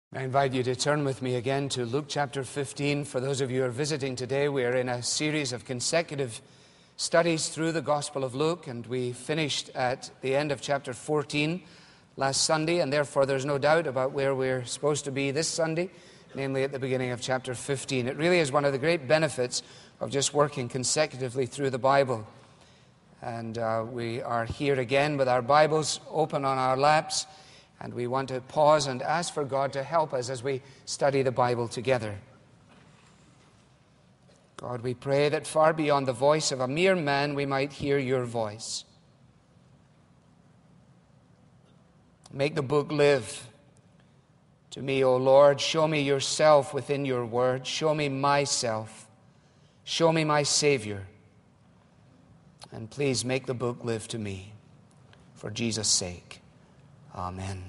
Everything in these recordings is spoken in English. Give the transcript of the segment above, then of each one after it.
I invite you to turn with me again to Luke chapter 15. For those of you who are visiting today, we are in a series of consecutive studies through the Gospel of Luke, and we finished at the end of chapter 14 last Sunday, and therefore there's no doubt about where we're supposed to be this Sunday, namely at the beginning of chapter 15. It really is one of the great benefits of just working consecutively through the Bible. And we are here again with our Bibles open on our laps, and we want to pause and ask for God to help us as we study the Bible together. God, we pray that far beyond the voice of a mere man, we might hear your voice. Make the book live to me, O Lord. Show me yourself within your word. Show me myself. Show me my Savior. And please make the book live to me. For Jesus' sake. Amen.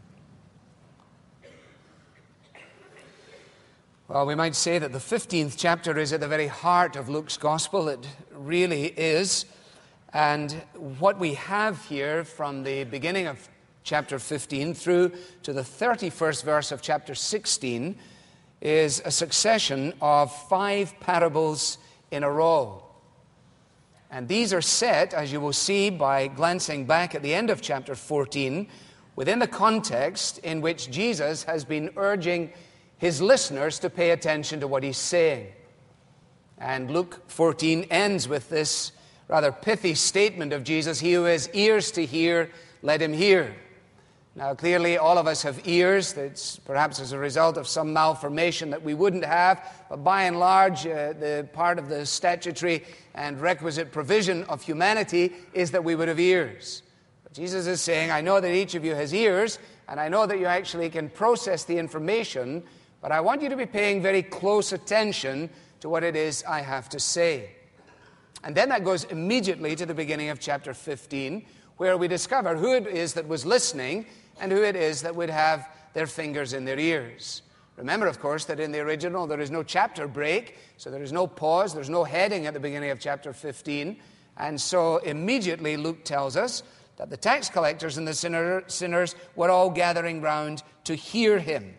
Well, we might say that the 15th chapter is at the very heart of Luke's gospel. It really is. And what we have here from the beginning of chapter 15 through to the 31st verse of chapter 16 is a succession of 5 parables in a row. And these are set, as you will see by glancing back at the end of chapter 14, within the context in which Jesus has been urging his listeners to pay attention to what he's saying. And Luke 14 ends with this rather pithy statement of Jesus, "He who has ears to hear, let him hear." Now, clearly, all of us have ears. That's perhaps as a result of some malformation that we wouldn't have. But by and large, the part of the statutory and requisite provision of humanity is that we would have ears. But Jesus is saying, I know that each of you has ears, and I know that you actually can process the information, but I want you to be paying very close attention to what it is I have to say. And then that goes immediately to the beginning of chapter 15, where we discover who it is that was listening and who it is that would have their fingers in their ears. Remember, of course, that in the original there is no chapter break, so there is no pause, there's no heading at the beginning of chapter 15. And so immediately Luke tells us that the tax collectors and the sinners were all gathering round to hear him.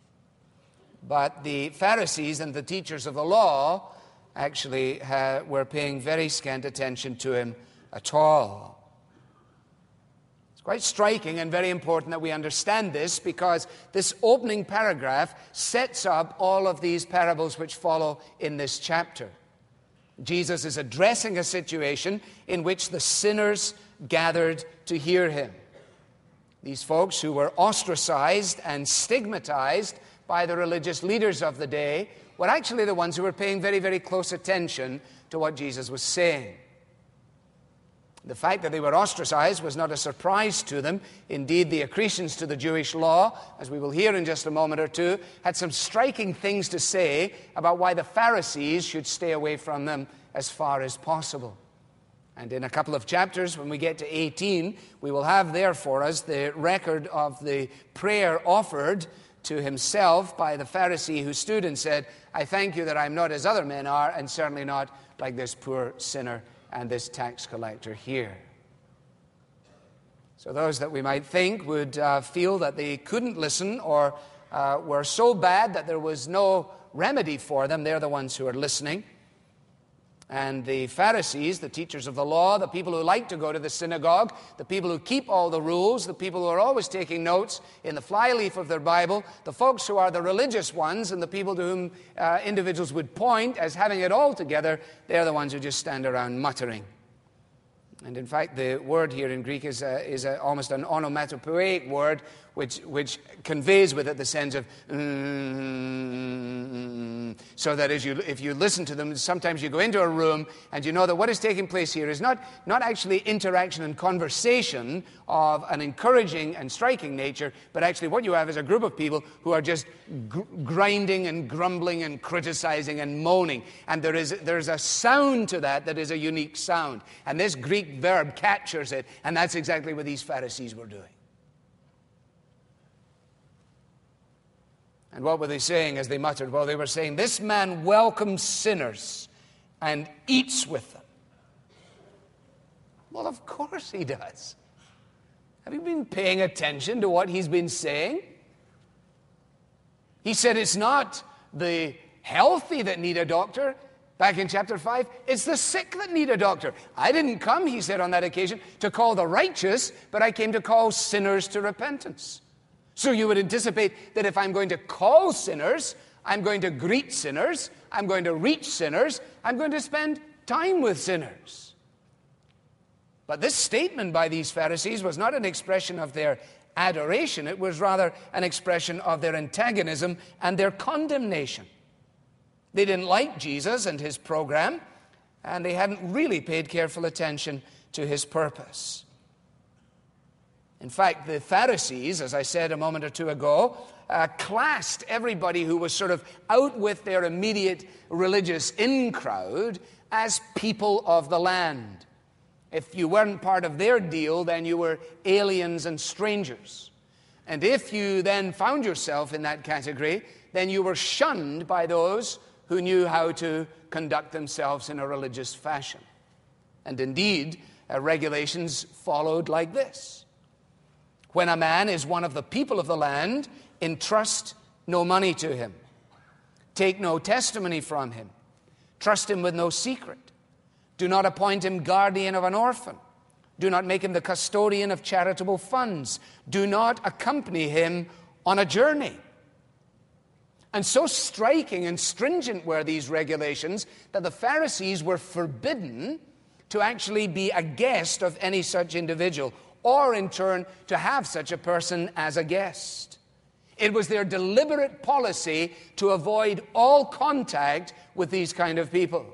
But the Pharisees and the teachers of the law actually were paying very scant attention to him at all. It's quite striking and very important that we understand this, because this opening paragraph sets up all of these parables which follow in this chapter. Jesus is addressing a situation in which the sinners gathered to hear him. These folks who were ostracized and stigmatized by the religious leaders of the day were actually the ones who were paying very, very close attention to what Jesus was saying. The fact that they were ostracized was not a surprise to them. Indeed, the accretions to the Jewish law, as we will hear in just a moment or two, had some striking things to say about why the Pharisees should stay away from them as far as possible. And in a couple of chapters, when we get to 18, we will have there for us the record of the prayer offered to himself by the Pharisee who stood and said, I thank you that I'm not as other men are, and certainly not like this poor sinner and this tax collector here. So those that we might think would feel that they couldn't listen or were so bad that there was no remedy for them, they're the ones who are listening. And the Pharisees, the teachers of the law, the people who like to go to the synagogue, the people who keep all the rules, the people who are always taking notes in the flyleaf of their Bible, the folks who are the religious ones and the people to whom individuals would point as having it all together, they're the ones who just stand around muttering. And in fact, the word here in Greek is almost an onomatopoeic word, which conveys with it the sense of so that if you listen to them, sometimes you go into a room and you know that what is taking place here is not actually interaction and conversation of an encouraging and striking nature, but actually what you have is a group of people who are just grinding and grumbling and criticizing and moaning. And there's a sound to that is a unique sound. And this Greek verb captures it, and that's exactly what these Pharisees were doing. And what were they saying as they muttered? Well, they were saying, this man welcomes sinners and eats with them. Well, of course he does. Have you been paying attention to what he's been saying? He said it's not the healthy that need a doctor. Back in chapter 5, it's the sick that need a doctor. I didn't come, he said on that occasion, to call the righteous, but I came to call sinners to repentance. So you would anticipate that if I'm going to call sinners, I'm going to greet sinners, I'm going to reach sinners, I'm going to spend time with sinners. But this statement by these Pharisees was not an expression of their adoration. It was rather an expression of their antagonism and their condemnation. They didn't like Jesus and his program, and they hadn't really paid careful attention to his purpose. In fact, the Pharisees, as I said a moment or two ago, classed everybody who was sort of out with their immediate religious in-crowd as people of the land. If you weren't part of their deal, then you were aliens and strangers. And if you then found yourself in that category, then you were shunned by those who knew how to conduct themselves in a religious fashion. And indeed, regulations followed like this. When a man is one of the people of the land, entrust no money to him. Take no testimony from him. Trust him with no secret. Do not appoint him guardian of an orphan. Do not make him the custodian of charitable funds. Do not accompany him on a journey. And so striking and stringent were these regulations that the Pharisees were forbidden to actually be a guest of any such individual, or in turn to have such a person as a guest. It was their deliberate policy to avoid all contact with these kind of people.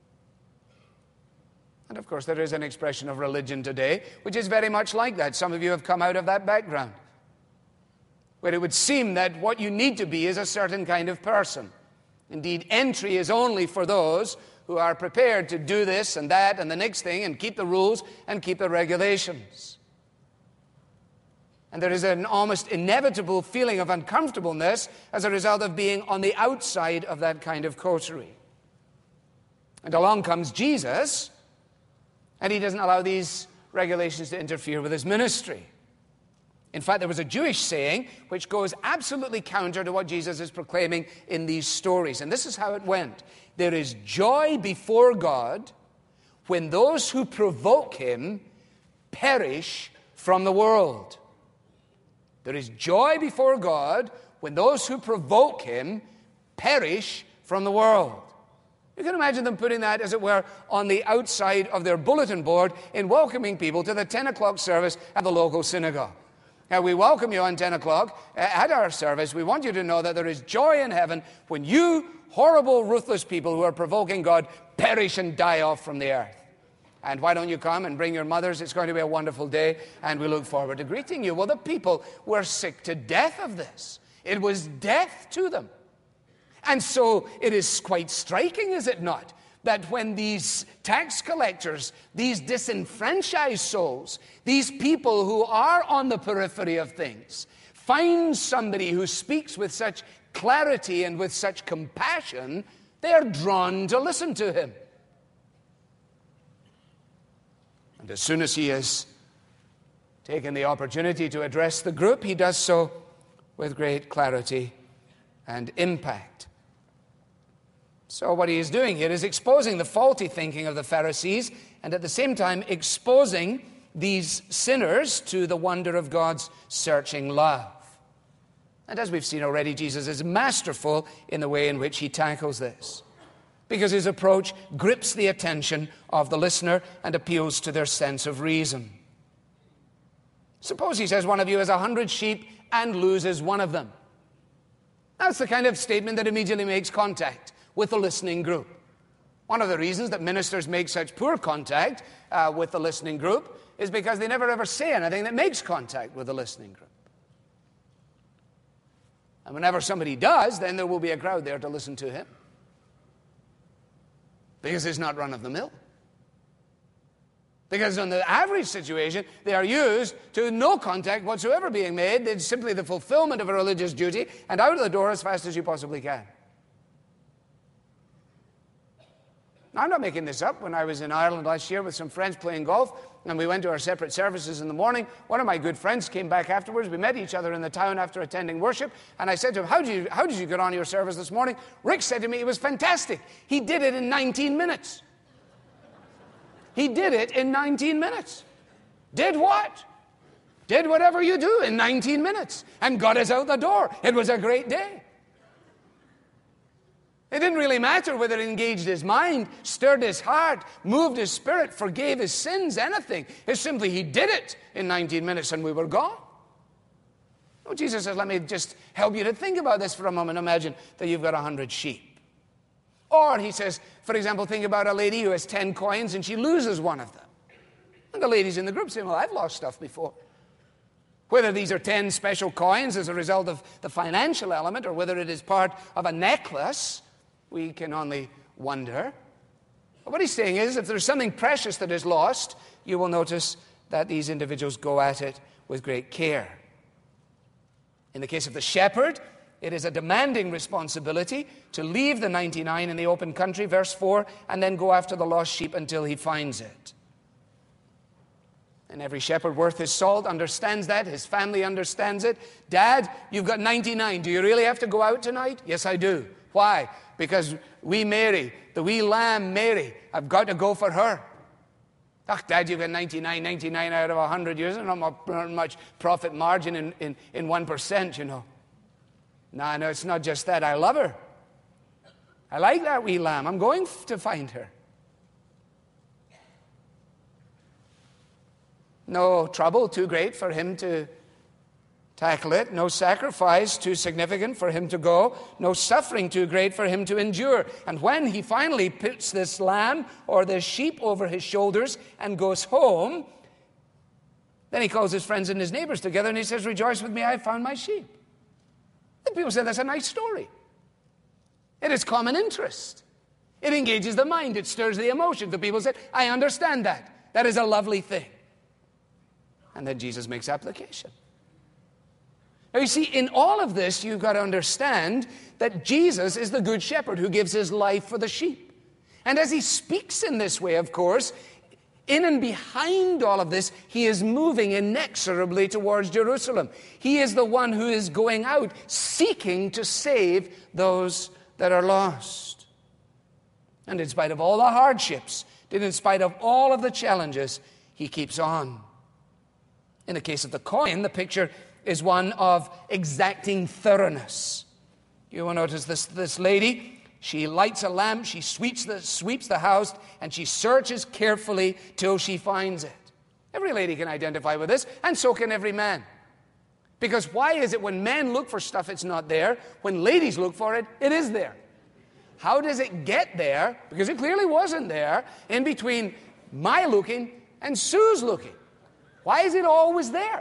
And of course, there is an expression of religion today which is very much like that. Some of you have come out of that background, where it would seem that what you need to be is a certain kind of person. Indeed, entry is only for those who are prepared to do this and that and the next thing and keep the rules and keep the regulations. And there is an almost inevitable feeling of uncomfortableness as a result of being on the outside of that kind of coterie. And along comes Jesus, and he doesn't allow these regulations to interfere with his ministry. In fact, there was a Jewish saying which goes absolutely counter to what Jesus is proclaiming in these stories. And this is how it went. There is joy before God when those who provoke him perish from the world. There is joy before God when those who provoke him perish from the world. You can imagine them putting that, as it were, on the outside of their bulletin board in welcoming people to the 10 o'clock service at the local synagogue. Now, we welcome you on 10 o'clock at our service. We want you to know that there is joy in heaven when you, horrible, ruthless people who are provoking God, perish and die off from the earth. And why don't you come and bring your mothers? It's going to be a wonderful day, and we look forward to greeting you. Well, the people were sick to death of this. It was death to them. And so it is quite striking, is it not, that when these tax collectors, these disenfranchised souls, these people who are on the periphery of things, find somebody who speaks with such clarity and with such compassion, they are drawn to listen to him. And as soon as he has taken the opportunity to address the group, he does so with great clarity and impact. So what he is doing here is exposing the faulty thinking of the Pharisees and at the same time exposing these sinners to the wonder of God's searching love. And as we've seen already, Jesus is masterful in the way in which he tackles this, because his approach grips the attention of the listener and appeals to their sense of reason. Suppose he says one of you has 100 sheep and loses one of them. That's the kind of statement that immediately makes contact with the listening group. One of the reasons that ministers make such poor contact with the listening group is because they never ever say anything that makes contact with the listening group. And whenever somebody does, then there will be a crowd there to listen to him, because it's not run-of-the-mill. Because in the average situation, they are used to no contact whatsoever being made. It's simply the fulfillment of a religious duty and out of the door as fast as you possibly can. Now, I'm not making this up. When I was in Ireland last year with some friends playing golf, and we went to our separate services in the morning, one of my good friends came back afterwards. We met each other in the town after attending worship, and I said to him, how did you get on your service this morning? Rick said to me, it was fantastic. He did it in 19 minutes. He did it in 19 minutes. Did what? Did whatever you do in 19 minutes and got us out the door. It was a great day. It didn't really matter whether it engaged his mind, stirred his heart, moved his spirit, forgave his sins, anything. It's simply he did it in 19 minutes and we were gone. Oh, Jesus says, let me just help you to think about this for a moment. Imagine that you've got 100 sheep. Or he says, for example, think about a lady who has 10 coins and she loses one of them. And the ladies in the group say, well, I've lost stuff before. Whether these are 10 special coins as a result of the financial element or whether it is part of a necklace, we can only wonder. But what he's saying is, if there's something precious that is lost, you will notice that these individuals go at it with great care. In the case of the shepherd, it is a demanding responsibility to leave the 99 in the open country, verse 4, and then go after the lost sheep until he finds it. And every shepherd worth his salt understands that. His family understands it. Dad, you've got 99. Do you really have to go out tonight? Yes, I do. Why? Because wee Mary, the wee lamb Mary, I've got to go for her. Ach, Dad, you've got 99 out of 100 years. There's not much profit margin in 1%, you know. No, it's not just that. I love her. I like that wee lamb. I'm going to find her. No trouble too great for him to tackle it. No sacrifice too significant for him to go. No suffering too great for him to endure. And when he finally puts this lamb or this sheep over his shoulders and goes home, then he calls his friends and his neighbors together and he says, rejoice with me, I found my sheep. And people say that's a nice story. It is common interest. It engages the mind. It stirs the emotions. The people say, I understand that. That is a lovely thing. And then Jesus makes application. Now you see, in all of this, you've got to understand that Jesus is the good shepherd who gives his life for the sheep. And as he speaks in this way, of course, in and behind all of this, he is moving inexorably towards Jerusalem. He is the one who is going out, seeking to save those that are lost. And in spite of all the hardships, and in spite of all of the challenges, he keeps on. In the case of the coin, the picture is one of exacting thoroughness. You will notice this lady, she lights a lamp, she sweeps the house, and she searches carefully till she finds it. Every lady can identify with this, and so can every man. Because why is it when men look for stuff, it's not there? When ladies look for it, it is there. How does it get there? Because it clearly wasn't there in between my looking and Sue's looking. Why is it always there?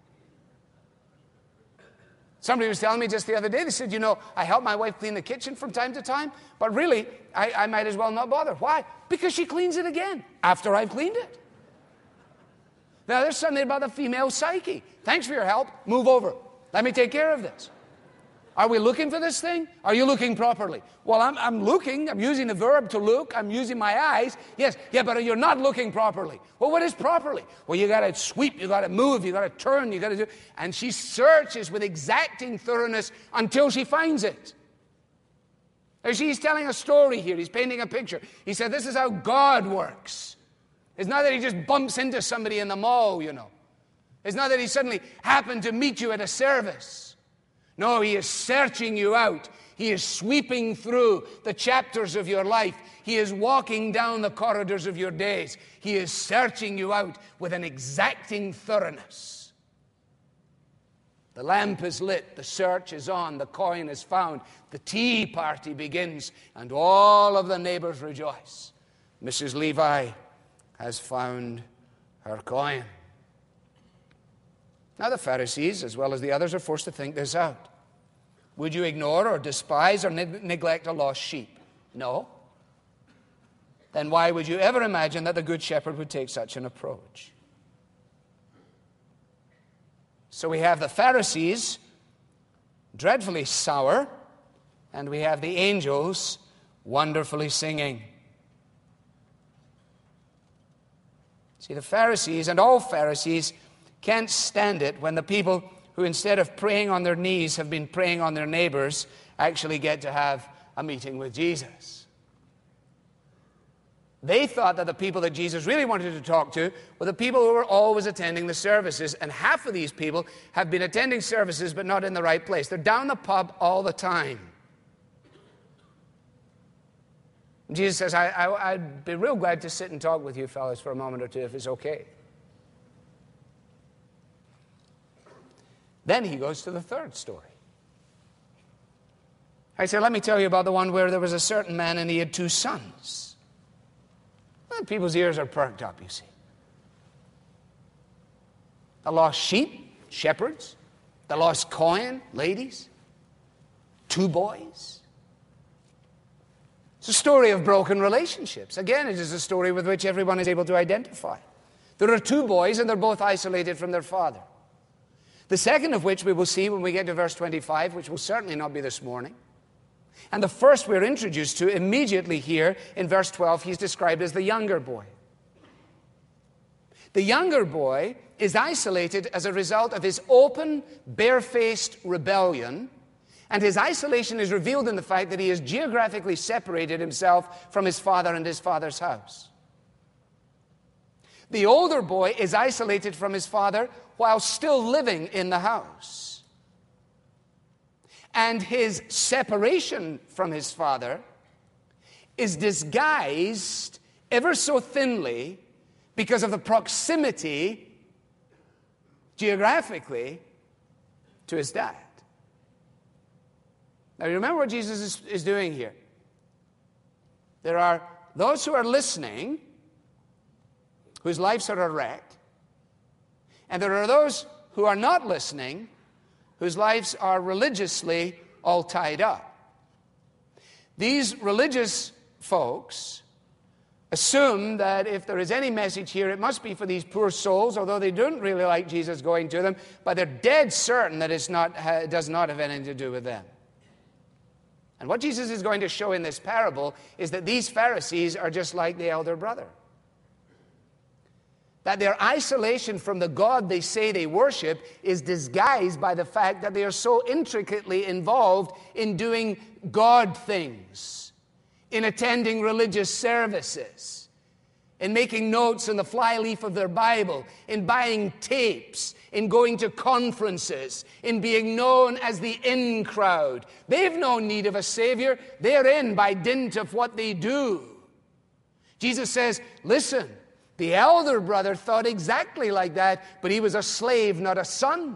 Somebody was telling me just the other day, they said, I help my wife clean the kitchen from time to time, but really, I might as well not bother. Why? Because she cleans it again after I've cleaned it. Now, there's something about the female psyche. Thanks for your help. Move over. Let me take care of this. Are we looking for this thing? Are you looking properly? Well, I'm looking. I'm using the verb to look. I'm using my eyes. Yes, yeah, but you're not looking properly. Well, what is properly? Well, you got to sweep. You got to move. You got to turn. You got to do. And she searches with exacting thoroughness until she finds it. He's telling a story here. He's painting a picture. He said, this is how God works. It's not that he just bumps into somebody in the mall, It's not that he suddenly happened to meet you at a service. No, he is searching you out. He is sweeping through the chapters of your life. He is walking down the corridors of your days. He is searching you out with an exacting thoroughness. The lamp is lit, the search is on, the coin is found, the tea party begins, and all of the neighbors rejoice. Mrs. Levi has found her coin. Now the Pharisees, as well as the others, are forced to think this out. Would you ignore or despise or neglect a lost sheep? No. Then why would you ever imagine that the Good Shepherd would take such an approach? So we have the Pharisees, dreadfully sour, and we have the angels, wonderfully singing. See, the Pharisees and all Pharisees can't stand it when the people who, instead of praying on their knees, have been praying on their neighbors, actually get to have a meeting with Jesus. They thought that the people that Jesus really wanted to talk to were the people who were always attending the services, and half of these people have been attending services but not in the right place. They're down the pub all the time. Jesus says, I'd be real glad to sit and talk with you fellas for a moment or two if it's okay. Then he goes to the third story. I said, let me tell you about the one where there was a certain man and he had 2 sons. Well, people's ears are perked up, you see. The lost sheep, shepherds. The lost coin, ladies. 2 boys. It's a story of broken relationships. Again, it is a story with which everyone is able to identify. There are 2 boys and they're both isolated from their father. The second of which we will see when we get to verse 25, which will certainly not be this morning. And the first we're introduced to immediately here in verse 12, he's described as the younger boy. The younger boy is isolated as a result of his open, barefaced rebellion. And his isolation is revealed in the fact that he has geographically separated himself from his father and his father's house. The older boy is isolated from his father while still living in the house. And his separation from his father is disguised ever so thinly because of the proximity, geographically, to his dad. Now, you remember what Jesus is doing here. There are those who are listening, whose lives are a wreck, and there are those who are not listening, whose lives are religiously all tied up. These religious folks assume that if there is any message here, it must be for these poor souls, although they don't really like Jesus going to them, but they're dead certain that it does not have anything to do with them. And what Jesus is going to show in this parable is that these Pharisees are just like the elder brother. That their isolation from the God they say they worship is disguised by the fact that they are so intricately involved in doing God things, in attending religious services, in making notes in the flyleaf of their Bible, in buying tapes, in going to conferences, in being known as the in crowd. They've no need of a Savior. They're in by dint of what they do. Jesus says, listen, the elder brother thought exactly like that, but he was a slave, not a son.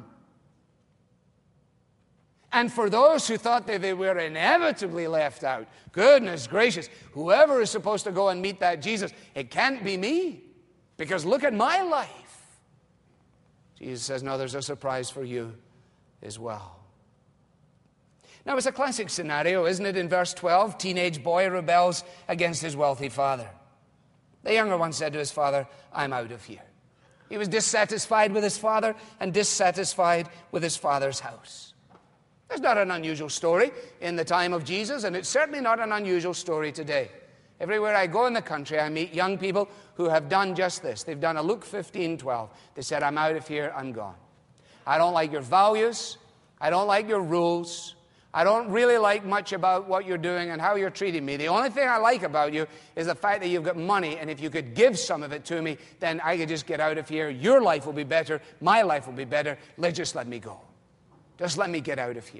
And for those who thought that they were inevitably left out, goodness gracious, whoever is supposed to go and meet that Jesus, it can't be me, because look at my life. Jesus says, no, there's a surprise for you as well. Now, it's a classic scenario, isn't it? In verse 12, teenage boy rebels against his wealthy father. The younger one said to his father, I'm out of here. He was dissatisfied with his father and dissatisfied with his father's house. It's not an unusual story in the time of Jesus, and it's certainly not an unusual story today. Everywhere I go in the country, I meet young people who have done just this. They've done a Luke 15:12. They said, I'm out of here, I'm gone. I don't like your values. I don't like your rules. I don't really like much about what you're doing and how you're treating me. The only thing I like about you is the fact that you've got money, and if you could give some of it to me, then I could just get out of here. Your life will be better. My life will be better. Just let me go. Just let me get out of here.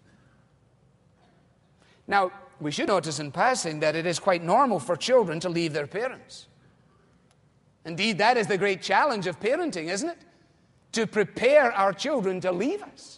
Now, we should notice in passing that it is quite normal for children to leave their parents. Indeed, that is the great challenge of parenting, isn't it? To prepare our children to leave us.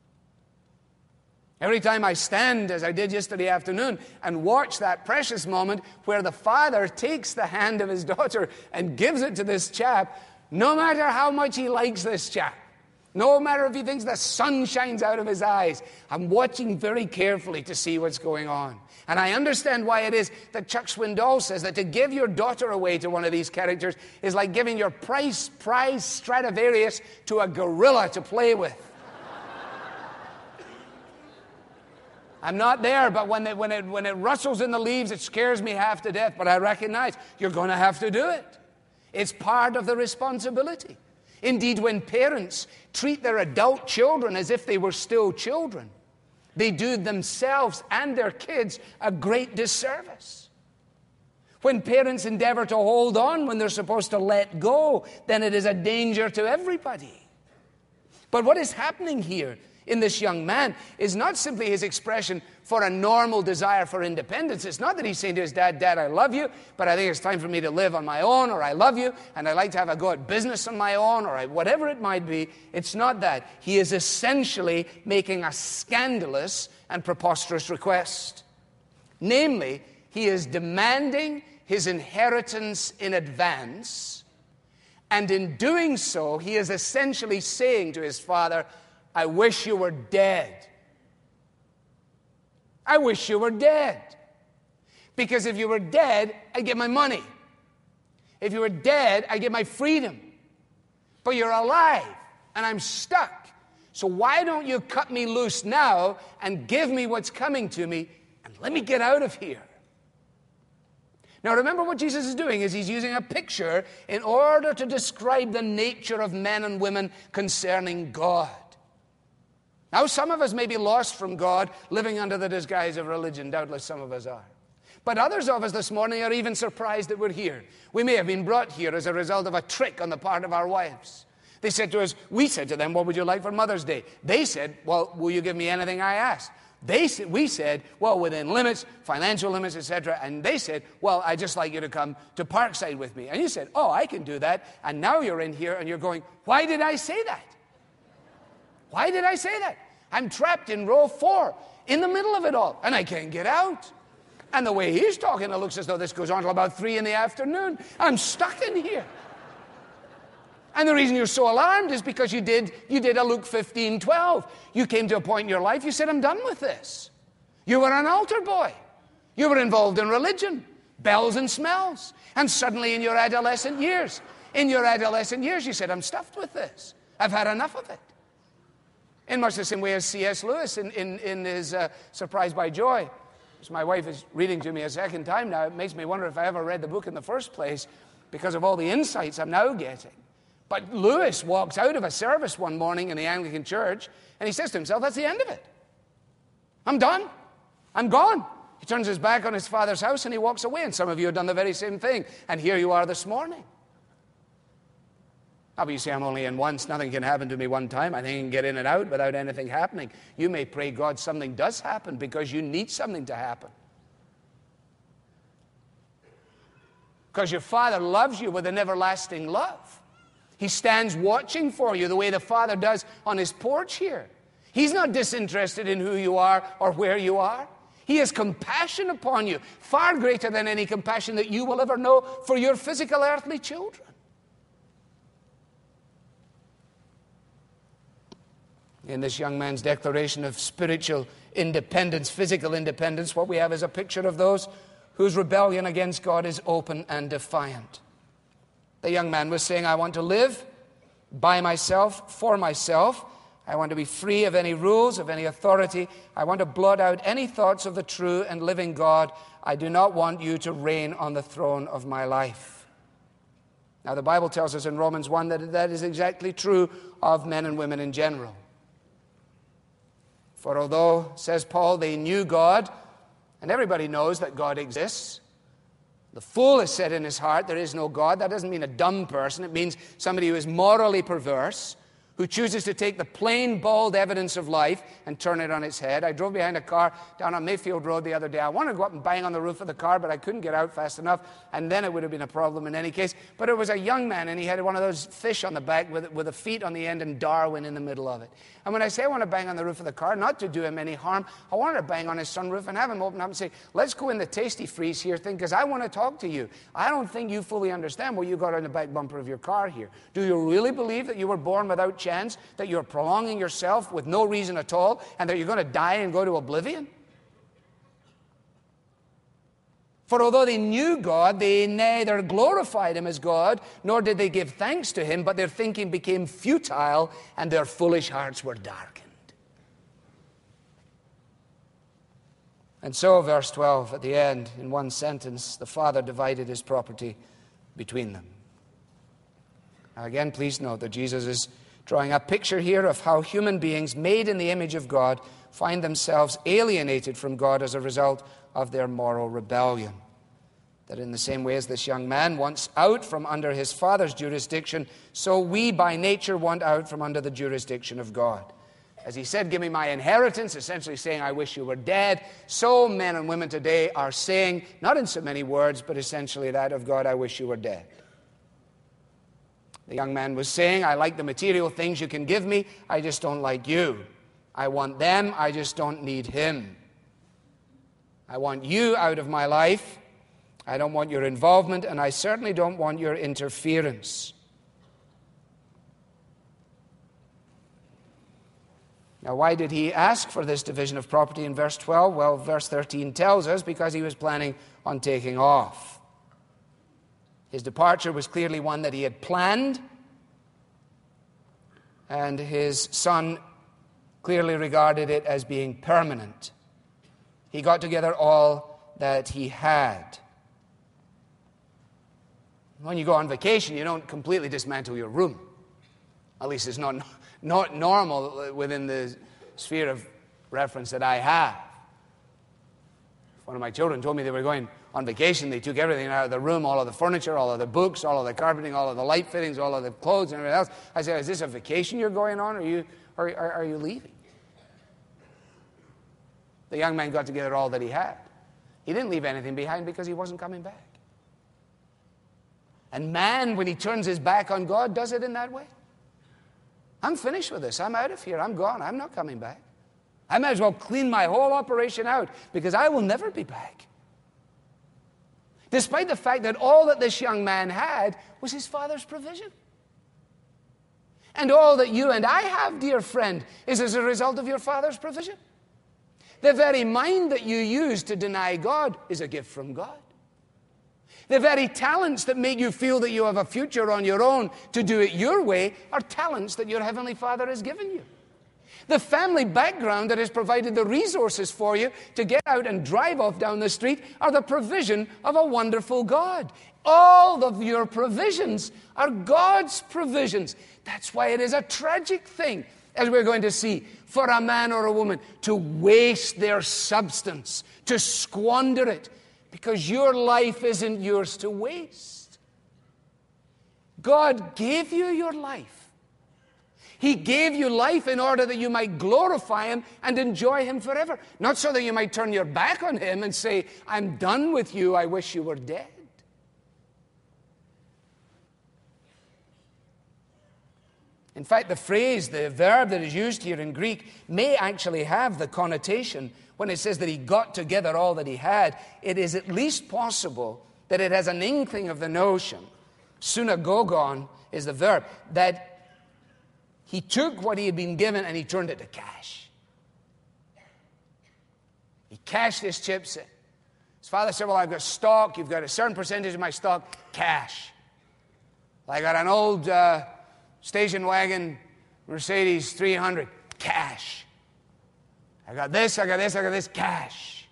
Every time I stand, as I did yesterday afternoon, and watch that precious moment where the father takes the hand of his daughter and gives it to this chap, no matter how much he likes this chap, no matter if he thinks the sun shines out of his eyes, I'm watching very carefully to see what's going on. And I understand why it is that Chuck Swindoll says that to give your daughter away to one of these characters is like giving your prize Stradivarius to a gorilla to play with. I'm not there, but when it rustles in the leaves, it scares me half to death. But I recognize you're going to have to do it. It's part of the responsibility. Indeed, when parents treat their adult children as if they were still children, they do themselves and their kids a great disservice. When parents endeavor to hold on when they're supposed to let go, then it is a danger to everybody. But what is happening here in this young man is not simply his expression for a normal desire for independence. It's not that he's saying to his dad, "Dad, I love you, but I think it's time for me to live on my own," or "I love you, and I'd like to have a go at business on my own," or whatever it might be. It's not that. He is essentially making a scandalous and preposterous request. Namely, he is demanding his inheritance in advance, and in doing so, he is essentially saying to his father, "I wish you were dead. I wish you were dead. Because if you were dead, I'd get my money. If you were dead, I'd get my freedom. But you're alive, and I'm stuck. So why don't you cut me loose now and give me what's coming to me, and let me get out of here?" Now remember, what Jesus is doing is he's using a picture in order to describe the nature of men and women concerning God. Now, some of us may be lost from God, living under the disguise of religion. Doubtless some of us are. But others of us this morning are even surprised that we're here. We may have been brought here as a result of a trick on the part of our wives. They said to us, we said to them, "What would you like for Mother's Day?" They said, "Well, will you give me anything I ask?" We said, "Well, within limits, financial limits, etc." And they said, "Well, I'd just like you to come to Parkside with me." And you said, "Oh, I can do that." And now you're in here and you're going, "Why did I say that? Why did I say that? I'm trapped in row 4, in the middle of it all, and I can't get out. And the way he's talking, it looks as though this goes on till about 3 in the afternoon. I'm stuck in here." And the reason you're so alarmed is because you did a Luke 15:12. You came to a point in your life, you said, "I'm done with this." You were an altar boy. You were involved in religion, bells and smells. And suddenly in your adolescent years, you said, "I'm stuffed with this. I've had enough of it." In much the same way as C.S. Lewis in his Surprised by Joy, which my wife is reading to me a second time now. It makes me wonder if I ever read the book in the first place because of all the insights I'm now getting. But Lewis walks out of a service one morning in the Anglican church and he says to himself, "That's the end of it. I'm done. I'm gone." He turns his back on his father's house and he walks away. And some of you have done the very same thing. And here you are this morning. Obviously, I'm only in once. Nothing can happen to me one time. I think I can get in and out without anything happening. You may pray, "God, something does happen," because you need something to happen. Because your Father loves you with an everlasting love. He stands watching for you the way the Father does on his porch here. He's not disinterested in who you are or where you are. He has compassion upon you, far greater than any compassion that you will ever know for your physical earthly children. In this young man's declaration of spiritual independence, physical independence, what we have is a picture of those whose rebellion against God is open and defiant. The young man was saying, "I want to live by myself, for myself. I want to be free of any rules, of any authority. I want to blot out any thoughts of the true and living God. I do not want you to reign on the throne of my life." Now, the Bible tells us in Romans 1 that that is exactly true of men and women in general. For although, says Paul, they knew God, and everybody knows that God exists, the fool has said in his heart, "There is no God." That doesn't mean a dumb person. It means somebody who is morally perverse, who chooses to take the plain, bald evidence of life and turn it on its head. I drove behind a car down on Mayfield Road the other day. I wanted to go up and bang on the roof of the car, but I couldn't get out fast enough, and then it would have been a problem in any case. But it was a young man, and he had one of those fish on the back with the feet on the end and Darwin in the middle of it. And when I say I want to bang on the roof of the car, not to do him any harm, I wanted to bang on his sunroof and have him open up and say, "Let's go in the Tasty Freeze here thing, because I want to talk to you. I don't think you fully understand what you got on the back bumper of your car here. Do you really believe that you were born without chance, that you're prolonging yourself with no reason at all, and that you're going to die and go to oblivion?" For although they knew God, they neither glorified him as God, nor did they give thanks to him, but their thinking became futile, and their foolish hearts were darkened. And so, verse 12, at the end, in one sentence, the father divided his property between them. Now again, please note that Jesus is drawing a picture here of how human beings made in the image of God find themselves alienated from God as a result of their moral rebellion. That in the same way as this young man wants out from under his father's jurisdiction, so we by nature want out from under the jurisdiction of God. As he said, give me my inheritance, essentially saying, I wish you were dead, so men and women today are saying, not in so many words, but essentially that of God, I wish you were dead. The young man was saying, I like the material things you can give me, I just don't like you. I want them, I just don't need him. I want you out of my life. I don't want your involvement, and I certainly don't want your interference. Now, why did he ask for this division of property in verse 12? Well, verse 13 tells us because he was planning on taking off. His departure was clearly one that he had planned, and his son clearly regarded it as being permanent. He got together all that he had. When you go on vacation, you don't completely dismantle your room. At least it's not normal within the sphere of reference that I have. One of my children told me they were going on vacation. They took everything out of the room, all of the furniture, all of the books, all of the carpeting, all of the light fittings, all of the clothes and everything else. I said, is this a vacation you're going on, or are you leaving? The young man got together all that he had. He didn't leave anything behind because he wasn't coming back. And man, when he turns his back on God, does it in that way. I'm finished with this. I'm out of here. I'm gone. I'm not coming back. I might as well clean my whole operation out because I will never be back. Despite the fact that all that this young man had was his father's provision. And all that you and I have, dear friend, is as a result of your father's provision. The very mind that you use to deny God is a gift from God. The very talents that make you feel that you have a future on your own to do it your way are talents that your Heavenly Father has given you. The family background that has provided the resources for you to get out and drive off down the street are the provision of a wonderful God. All of your provisions are God's provisions. That's why it is a tragic thing, as we're going to see, for a man or a woman to waste their substance, to squander it, because your life isn't yours to waste. God gave you your life. He gave you life in order that you might glorify Him and enjoy Him forever. Not so that you might turn your back on Him and say, I'm done with you, I wish you were dead. In fact, the phrase, the verb that is used here in Greek may actually have the connotation when it says that he got together all that he had. It is at least possible that it has an inkling of the notion, synagogon is the verb, that he took what he had been given and he turned it to cash. He cashed his chips in. His father said, well, I've got stock. You've got a certain percentage of my stock. Cash. I got an old station wagon Mercedes 300. Cash. I got this, I got this, I got this. Cash.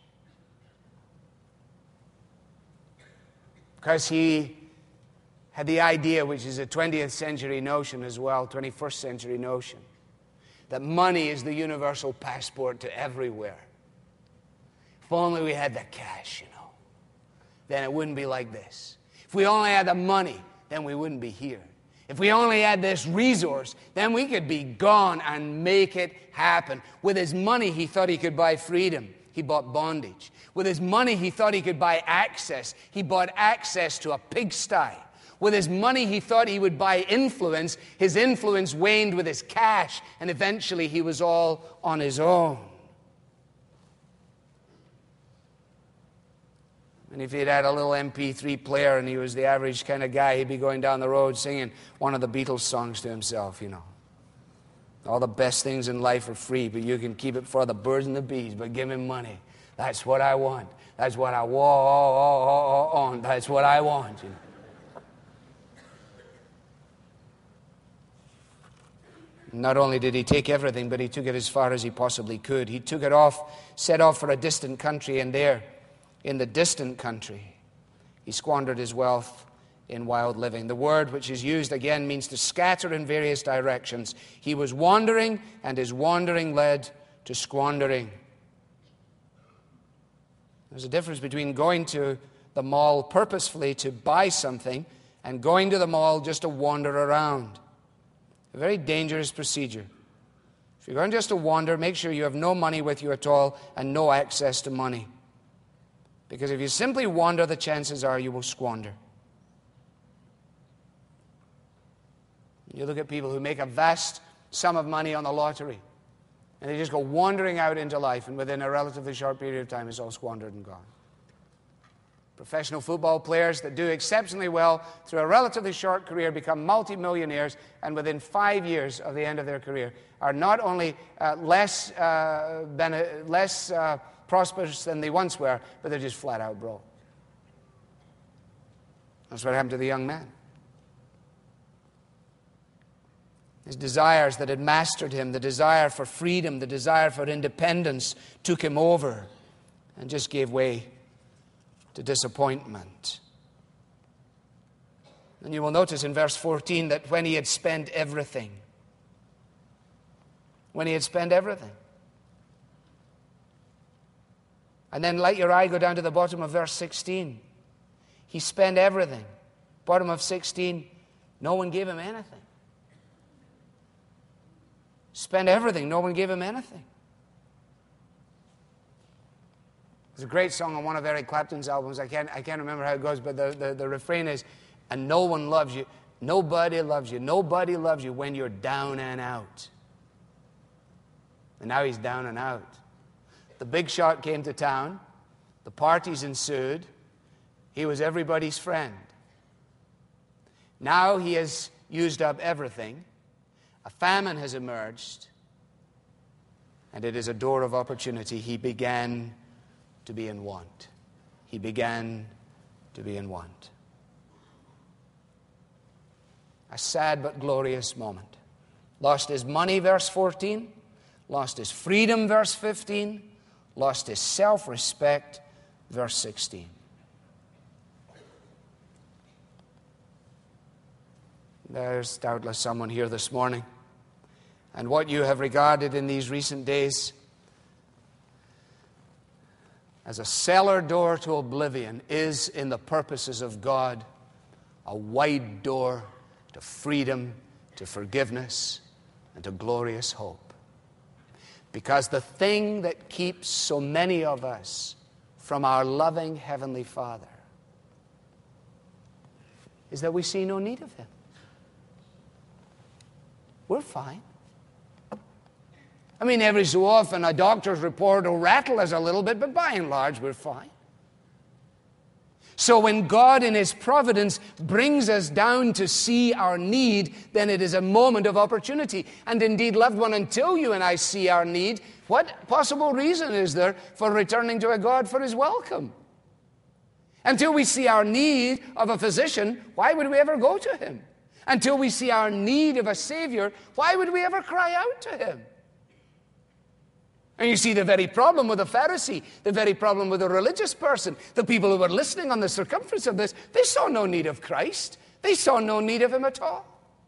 Because he had the idea, which is a 20th century notion as well, 21st century notion, that money is the universal passport to everywhere. If only we had the cash, then it wouldn't be like this. If we only had the money, then we wouldn't be here. If we only had this resource, then we could be gone and make it happen. With his money, he thought he could buy freedom. He bought bondage. With his money, he thought he could buy access. He bought access to a pigsty. With his money, he thought he would buy influence. His influence waned with his cash, and eventually he was all on his own. And if he'd had a little MP3 player and he was the average kind of guy, he'd be going down the road singing one of the Beatles songs to himself, All the best things in life are free, but you can keep it for the birds and the bees, but give me money. That's what I want. That's what I want. That's what I want, Not only did he take everything, but he took it as far as he possibly could. He took it off, set off for a distant country, and there, in the distant country, he squandered his wealth in wild living. The word which is used again means to scatter in various directions. He was wandering, and his wandering led to squandering. There's a difference between going to the mall purposefully to buy something and going to the mall just to wander around. A very dangerous procedure. If you're going just to wander, make sure you have no money with you at all and no access to money. Because if you simply wander, the chances are you will squander. You look at people who make a vast sum of money on the lottery, and they just go wandering out into life, and within a relatively short period of time, it's all squandered and gone. Professional football players that do exceptionally well through a relatively short career become multimillionaires, and within 5 years of the end of their career are not only less prosperous than they once were, but they're just flat out broke. That's what happened to the young man. His desires that had mastered him, the desire for freedom, the desire for independence, took him over and just gave way to disappointment. And you will notice in verse 14 that when he had spent everything, and then let your eye go down to the bottom of verse 16. He spent everything. Bottom of 16, no one gave him anything. Spent everything, no one gave him anything. There's a great song on one of Eric Clapton's albums. I can't remember how it goes, but the refrain is, and no one loves you. Nobody loves you. Nobody loves you when you're down and out. And now he's down and out. The big shot came to town. The parties ensued. He was everybody's friend. Now he has used up everything. A famine has emerged. And it is a door of opportunity. He began to be in want. He began to be in want. A sad but glorious moment. Lost his money, verse 14. Lost his freedom, verse 15. Lost his self-respect, verse 16. There's doubtless someone here this morning, and what you have regarded in these recent days as a cellar door to oblivion is, in the purposes of God, a wide door to freedom, to forgiveness, and to glorious hope. Because the thing that keeps so many of us from our loving Heavenly Father is that we see no need of Him. We're fine. I mean, every so often a doctor's report will rattle us a little bit, but by and large we're fine. So when God in His providence brings us down to see our need, then it is a moment of opportunity. And indeed, loved one, until you and I see our need, what possible reason is there for returning to a God for His welcome? Until we see our need of a physician, why would we ever go to Him? Until we see our need of a Savior, why would we ever cry out to Him? And you see the very problem with the Pharisee, the very problem with the religious person, the people who were listening on the circumference of this, they saw no need of Christ. They saw no need of Him at all.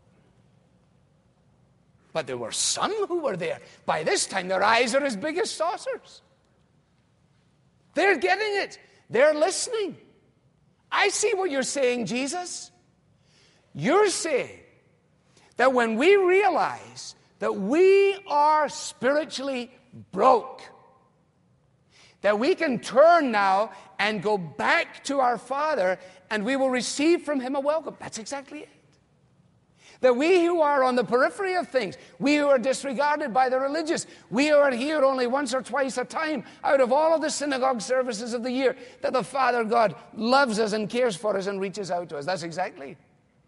But there were some who were there. By this time, their eyes are as big as saucers. They're getting it. They're listening. I see what you're saying, Jesus. You're saying that when we realize that we are spiritually broke, that we can turn now and go back to our Father and we will receive from Him a welcome. That's exactly it. That we who are on the periphery of things, we who are disregarded by the religious, we who are here only once or twice a time out of all of the synagogue services of the year, that the Father God loves us and cares for us and reaches out to us. That's exactly it.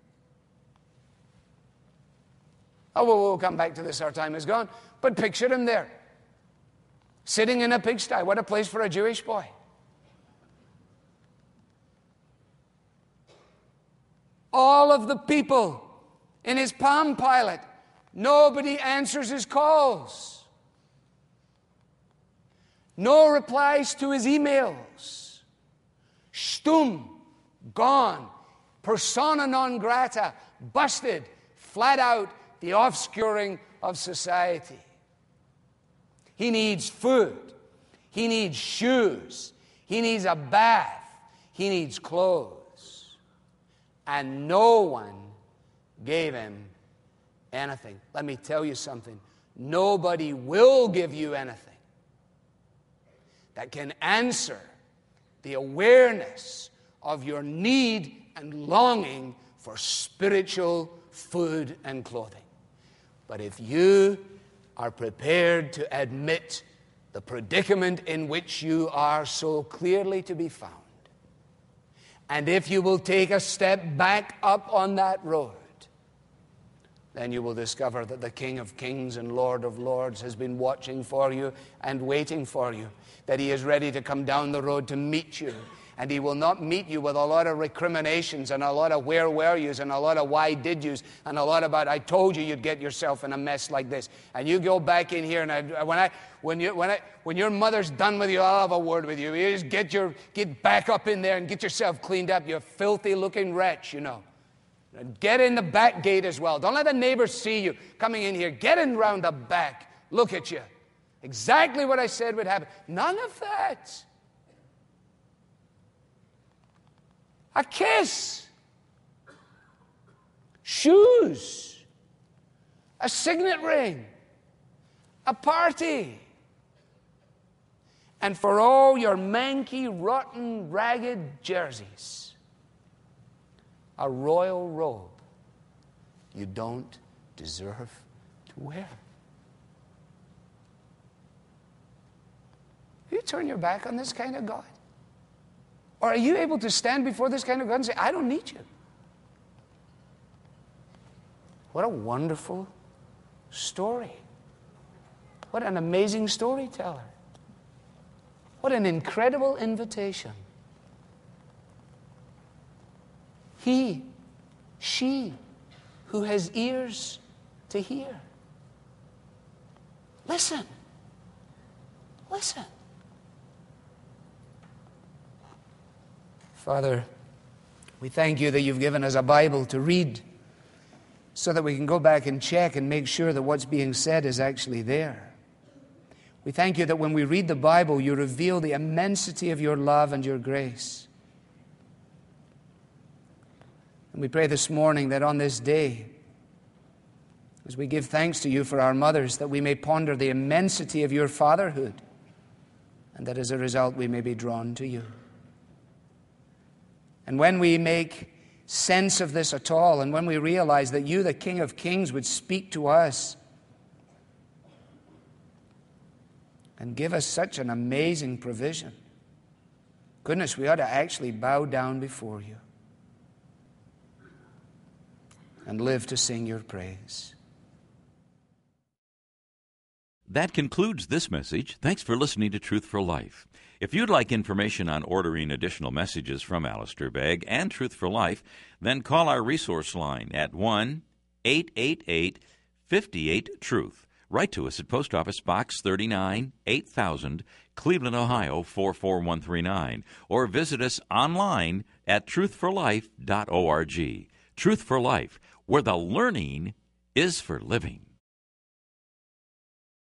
Oh, well, we'll come back to this. Our time is gone. But picture Him there, sitting in a pigsty. What a place for a Jewish boy. All of the people in his Palm Pilot. Nobody answers his calls. No replies to his emails. Stum, gone. persona non grata, busted, flat out, the offscuring of society. He needs food. He needs shoes. He needs a bath. He needs clothes. And no one gave him anything. Let me tell you something. Nobody will give you anything that can answer the awareness of your need and longing for spiritual food and clothing. But if you are prepared to admit the predicament in which you are so clearly to be found, and if you will take a step back up on that road, then you will discover that the King of Kings and Lord of Lords has been watching for you and waiting for you, that He is ready to come down the road to meet you. And He will not meet you with a lot of recriminations and a lot of where were yous and a lot of why did yous and a lot about I told you you'd get yourself in a mess like this. And you go back in here and when your mother's done with you, I'll have a word with you. You just get back up in there and get yourself cleaned up, you filthy looking wretch, you know. And get in the back gate as well. Don't let the neighbors see you coming in here. Get in round the back. Look at you. Exactly what I said would happen. None of that. A kiss, shoes, a signet ring, a party. And for all your manky, rotten, ragged jerseys, a royal robe you don't deserve to wear. You turn your back on this kind of God? Or are you able to stand before this kind of God and say, I don't need you? What a wonderful story. What an amazing storyteller. What an incredible invitation. He, she, who has ears to hear. Listen. Listen. Father, we thank you that you've given us a Bible to read so that we can go back and check and make sure that what's being said is actually there. We thank you that when we read the Bible, you reveal the immensity of your love and your grace. And we pray this morning that on this day, as we give thanks to you for our mothers, that we may ponder the immensity of your fatherhood, and that as a result we may be drawn to you. And when we make sense of this at all, and when we realize that you, the King of Kings, would speak to us and give us such an amazing provision, goodness, we ought to actually bow down before you and live to sing your praise. That concludes this message. Thanks for listening to Truth for Life. If you'd like information on ordering additional messages from Alistair Begg and Truth for Life, then call our resource line at 1-888-58-TRUTH. Write to us at Post Office Box 39, 8000, Cleveland, Ohio 44139, or visit us online at truthforlife.org. Truth for Life, where the learning is for living.